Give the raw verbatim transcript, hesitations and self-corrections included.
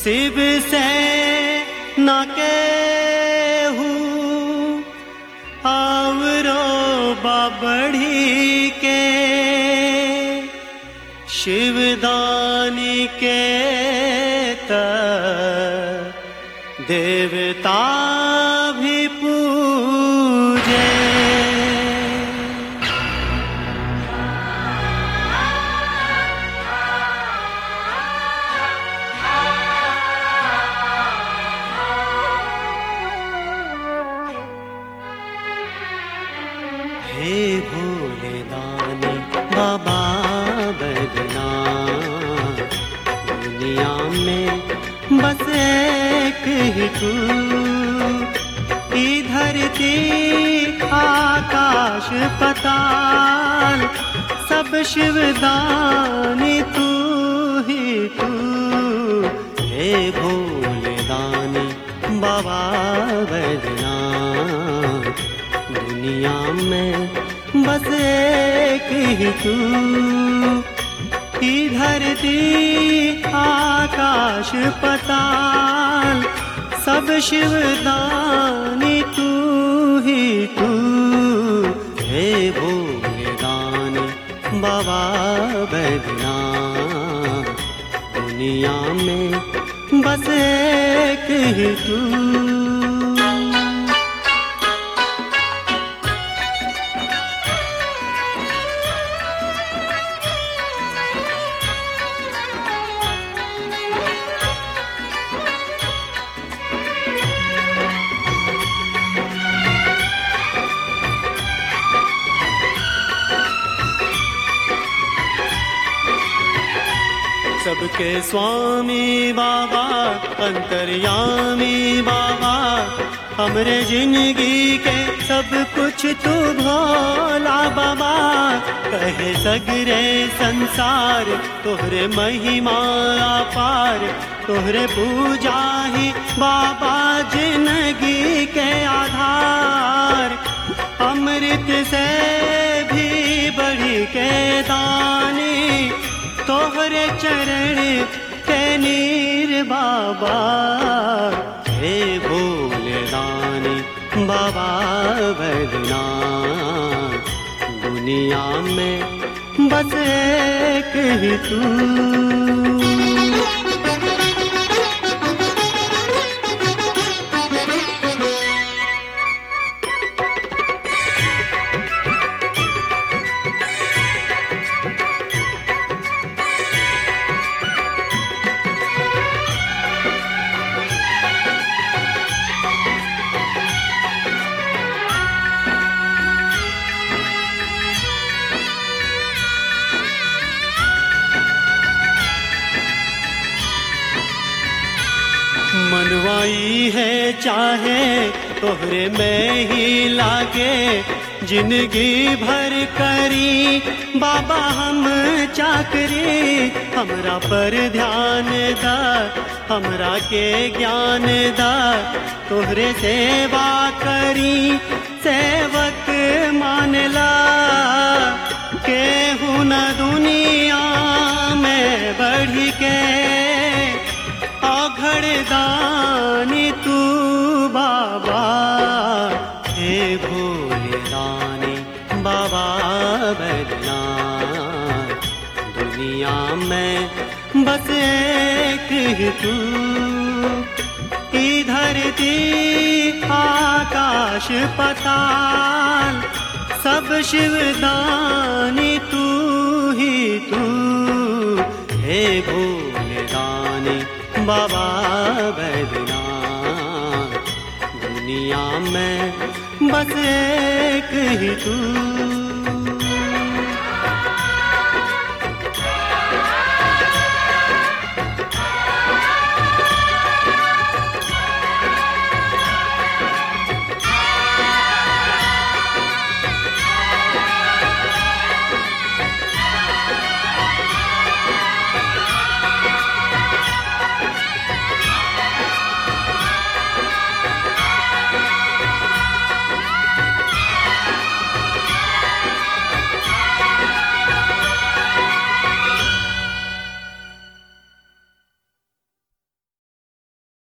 शिव से न केहू आवरो बाबड़ी के, शिवदानी के त देवता भी पूजे। हे भोले दानी बाबा बैद्यनाथ, दुनिया में बस एक ही तू, ई धरती आकाश पताल सब शिवदानी तू ही तू। हे भोले दानी बाबा बैद्यनाथ, दुनिया में बस एक ही तू, ई धरती आकाश पताल सब शिवदानी तू ही तू। हे भोले दानी बाबा बैद्यनाथ, दुनिया में बस एक ही तू। सबके स्वामी बाबा अंतर्यामी बाबा, हमरे जिंदगी के सब कुछ तू भोला बाबा। कहे सगरे संसार तोहरे महिमा अपार, तोहरे पूजा ही बाबा जिंदगी के आधार। अमृत से भी बढ़ी के दानी, तोहरे चरण के नीर बाबा। हे भोले दानी बाबा बैद्यनाथ, दुनिया में बस एक ही तू। मनवाई है चाहे तोहरे में ही लागे, जिंदगी भर करी बाबा हम चाकरी। हमरा पर ध्यान दा, हमरा के ज्ञान दा, तोहरे सेवा करी सेवक मानला। केहू न दुनिया में बढ़ी के, औघड़दानी तू बाबा। हे भोले दानी बाबा बैद्यनाथ, दुनिया में बस एक ही तू, ई धरती आकाश पताल सब शिवदानी तू ही तू। हे भोले दानी बाबा बैद्यनाथ, दुनिया में बस एक ही तू।